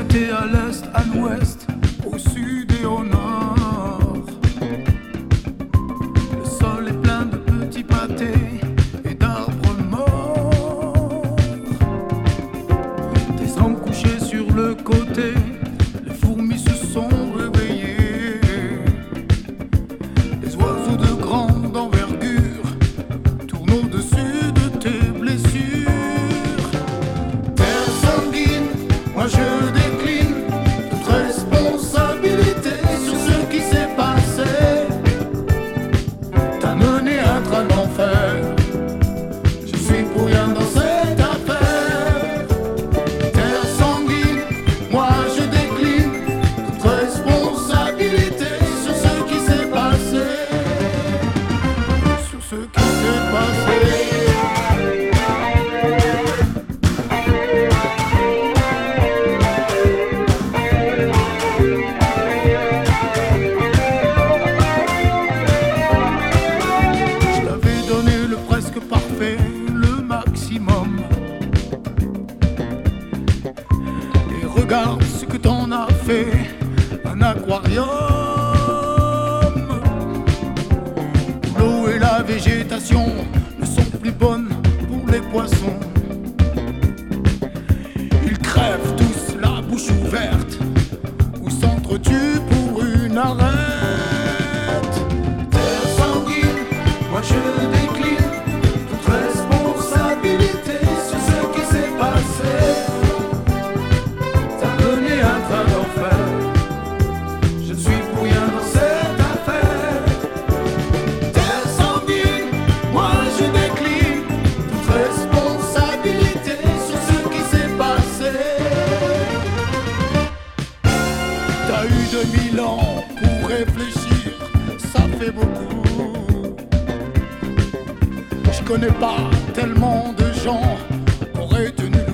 T'es à l'est, à l'ouest, au sud et au nord. Le sol est plein de petits pâtés et d'arbres morts. Des hommes couchés sur le côté, les fourmis se sont réveillées. Les oiseaux de grande envergure tournent au-dessus de tes blessures. Terre sanguine, moi je décline toute responsabilité sur ce qui s'est passé. T'as mené un train d'enfer, je suis pour rien dans cette affaire. Terre sanguine, moi je décline toute responsabilité sur ce qui s'est passé. Sur ce qui s'est passé. Je t'avais donné le presque parfait, le maximum. Et regarde ce que t'en as fait, un aquarium. L'eau et la végétation ne sont plus bonnes pour les poissons. Ils crèvent tous la bouche ouverte ou s'entretuent pour une arête. Terre sanguine, moi je décline toute responsabilité sur ce qui s'est passé. T'as mené un train d'enfer, je suis pour rien dans cette affaire. Terre sanguine, moi je décline toute responsabilité sur ce qui s'est passé. T'as eu 2000 ans pour réfléchir, ça fait beaucoup. Je connais pas tellement de gens qui auraient tenu